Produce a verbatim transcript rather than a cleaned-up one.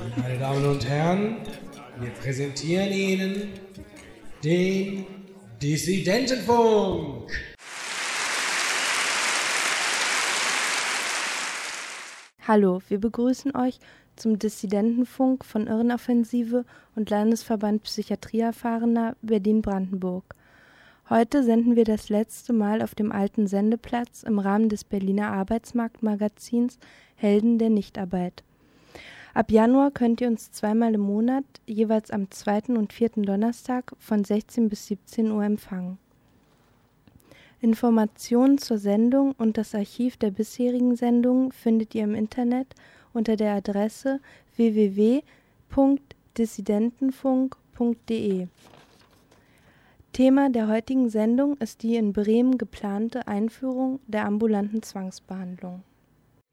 Meine Damen und Herren, wir präsentieren Ihnen den Dissidentenfunk. Hallo, wir begrüßen euch zum Dissidentenfunk von Irrenoffensive und Landesverband Psychiatrieerfahrener Berlin-Brandenburg. Heute senden wir das letzte Mal auf dem alten Sendeplatz im Rahmen des Berliner Arbeitsmarktmagazins Helden der Nichtarbeit. Ab Januar könnt ihr uns zweimal im Monat, jeweils am zweiten und vierten Donnerstag von sechzehn bis siebzehn Uhr empfangen. Informationen zur Sendung und das Archiv der bisherigen Sendungen findet ihr im Internet unter der Adresse w w w punkt dissidentenfunk punkt de. Thema der heutigen Sendung ist die in Bremen geplante Einführung der ambulanten Zwangsbehandlung.